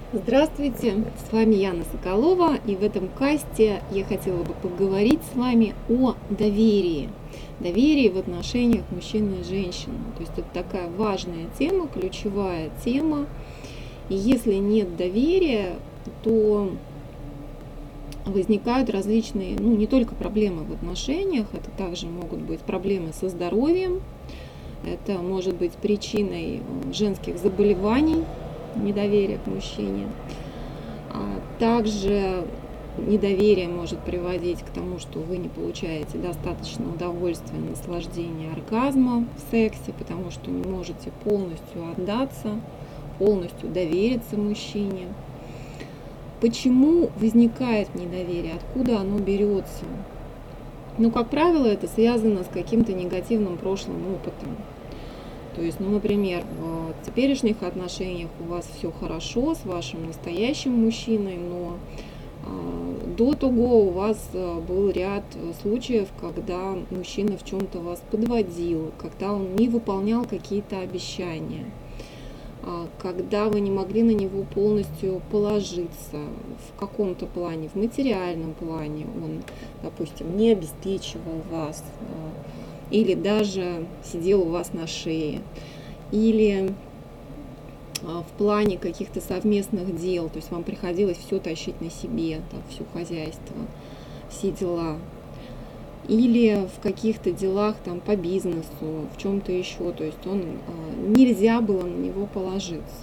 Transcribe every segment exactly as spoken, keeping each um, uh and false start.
Здравствуйте, с вами Яна Соколова, и в этом касте я хотела бы поговорить с вами о доверии. Доверии в отношениях мужчины и женщины. То есть это такая важная тема, ключевая тема. И если нет доверия, то возникают различные, ну не только проблемы в отношениях, это также могут быть проблемы со здоровьем, это может быть причиной женских заболеваний, недоверие к мужчине. А также недоверие может приводить к тому, что вы не получаете достаточно удовольствия, наслаждения, оргазма в сексе, потому что не можете полностью отдаться, полностью довериться мужчине. Почему возникает недоверие? Откуда оно берется? Ну, как правило, это связано с каким-то негативным прошлым опытом. То есть, ну, например, в теперешних отношениях у вас все хорошо с вашим настоящим мужчиной, но э, до того у вас был ряд случаев, когда мужчина в чем-то вас подводил, когда он не выполнял какие-то обещания, э, когда вы не могли на него полностью положиться в каком-то плане, в материальном плане, он, допустим, не обеспечивал вас, э, или даже сидел у вас на шее, или в плане каких-то совместных дел, то есть вам приходилось все тащить на себе, там, все хозяйство, все дела, или в каких-то делах там, по бизнесу, в чем-то еще, то есть он, нельзя было на него положиться.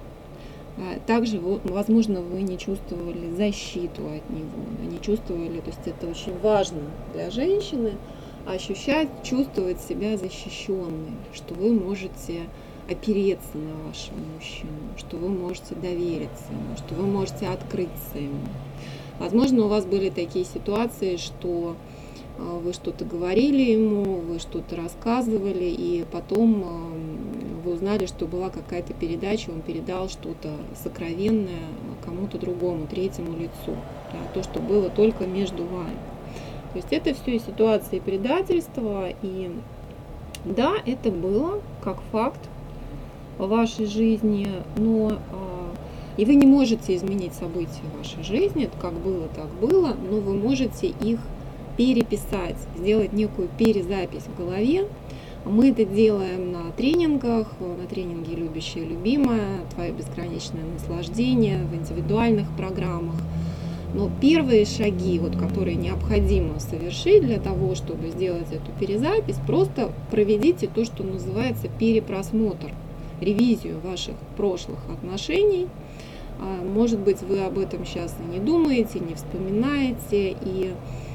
Также, возможно, вы не чувствовали защиту от него, не чувствовали, то есть это очень важно для женщины, ощущать, чувствовать себя защищенной, что вы можете опереться на вашего мужчину, что вы можете довериться ему, что вы можете открыться ему. Возможно, у вас были такие ситуации, что вы что-то говорили ему, вы что-то рассказывали, и потом вы узнали, что была какая-то передача, он передал что-то сокровенное кому-то другому, третьему лицу, да, то, что было только между вами. То есть это все и ситуации предательства, и да, это было как факт в вашей жизни, но и вы не можете изменить события в вашей жизни, это как было, так было, но вы можете их переписать, сделать некую перезапись в голове. Мы это делаем на тренингах, на тренинге «Любящая, любимая», «Твое бесконечное наслаждение», в индивидуальных программах. Но первые шаги, вот, которые необходимо совершить для того, чтобы сделать эту перезапись, просто проведите то, что называется перепросмотр, ревизию ваших прошлых отношений. Может быть, вы об этом сейчас и не думаете, не вспоминаете, и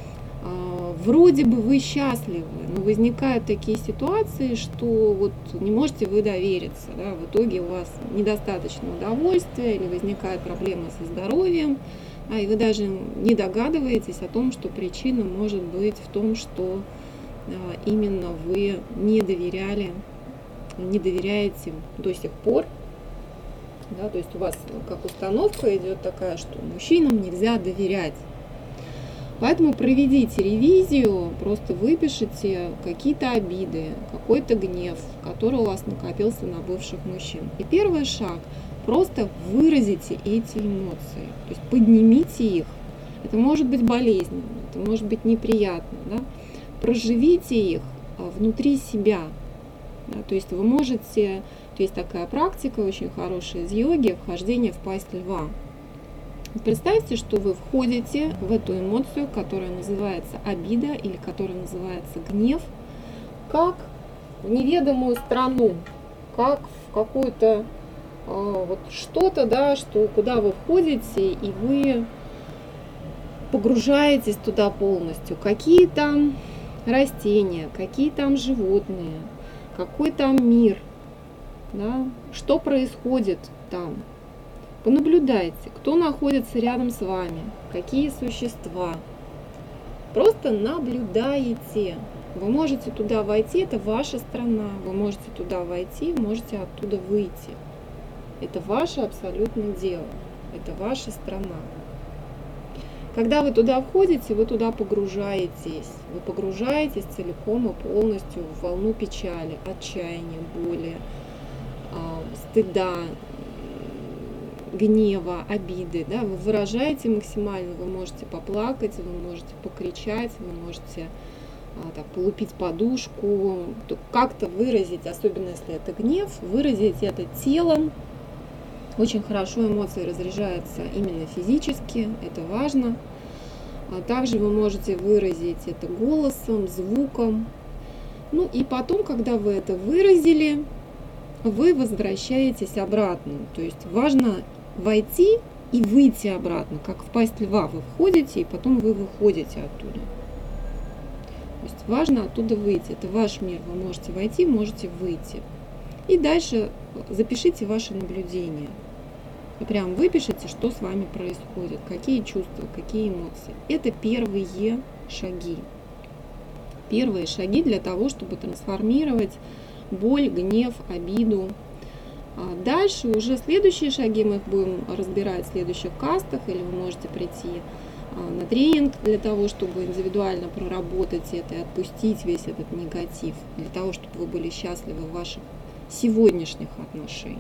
вроде бы вы счастливы, но возникают такие ситуации, что вот не можете вы довериться, да, в итоге у вас недостаточно удовольствия или возникают проблемы со здоровьем, а и вы даже не догадываетесь о том, что причина может быть в том, что именно вы не доверяли, не доверяете до сих пор. Да, то есть у вас как установка идет такая, что мужчинам нельзя доверять. Поэтому проведите ревизию, просто выпишите какие-то обиды, какой-то гнев, который у вас накопился на бывших мужчин. И первый шаг – просто выразите эти эмоции, то есть поднимите их. Это может быть болезненно, это может быть неприятно, да? Проживите их внутри себя. Да? То есть вы можете, то есть такая практика очень хорошая из йоги, вхождение в пасть льва. Представьте, что вы входите в эту эмоцию, которая называется обида или которая называется гнев, как в неведомую страну, как в какую-то вот что-то, да, что, куда вы входите, и вы погружаетесь туда полностью. Какие там растения, какие там животные, какой там мир, да, что происходит там. Понаблюдайте, кто находится рядом с вами, какие существа. Просто наблюдаете. Вы можете туда войти, это ваша страна, вы можете туда войти, можете оттуда выйти. Это ваше абсолютное дело, это ваша страна. Когда вы туда входите, вы туда погружаетесь. Вы погружаетесь целиком и полностью в волну печали, отчаяния, боли, стыда, гнева, обиды, да, вы выражаете максимально, вы можете поплакать, вы можете покричать, вы можете а, так, полупить подушку, как-то выразить, особенно если это гнев, выразить это телом. Очень хорошо эмоции разряжаются именно физически, это важно. А также вы можете выразить это голосом, звуком. Ну и потом, когда вы это выразили, вы возвращаетесь обратно. То есть важно войти и выйти обратно, как в пасть льва. Вы входите и потом вы выходите оттуда. То есть важно оттуда выйти. Это ваш мир. Вы можете войти, можете выйти. И дальше запишите ваши наблюдения. Вы прям выпишите, что с вами происходит, какие чувства, какие эмоции. Это первые шаги. Первые шаги для того, чтобы трансформировать боль, гнев, обиду. Дальше уже следующие шаги мы их будем разбирать в следующих кастах, или вы можете прийти на тренинг для того, чтобы индивидуально проработать это и отпустить весь этот негатив, для того, чтобы вы были счастливы в ваших сегодняшних отношениях.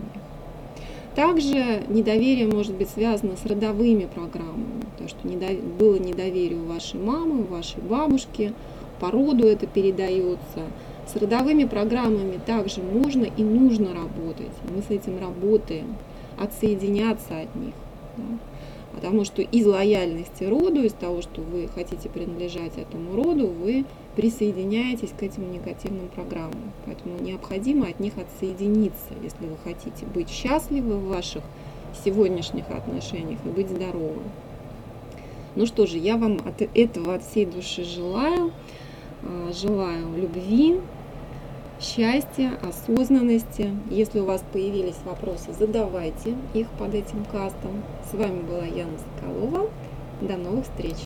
Также недоверие может быть связано с родовыми программами, то, что было недоверие у вашей мамы, у вашей бабушки, по роду это передается. С родовыми программами также можно и нужно работать. Мы с этим работаем, отсоединяться от них. Да? Потому что из лояльности роду, из того, что вы хотите принадлежать этому роду, вы присоединяетесь к этим негативным программам. Поэтому необходимо от них отсоединиться, если вы хотите быть счастливы в ваших сегодняшних отношениях и быть здоровым. Ну что же, я вам от этого от всей души желаю. Желаю любви, счастья, осознанности. Если у вас появились вопросы, задавайте их под этим кастом. С вами была Яна Соколова. До новых встреч!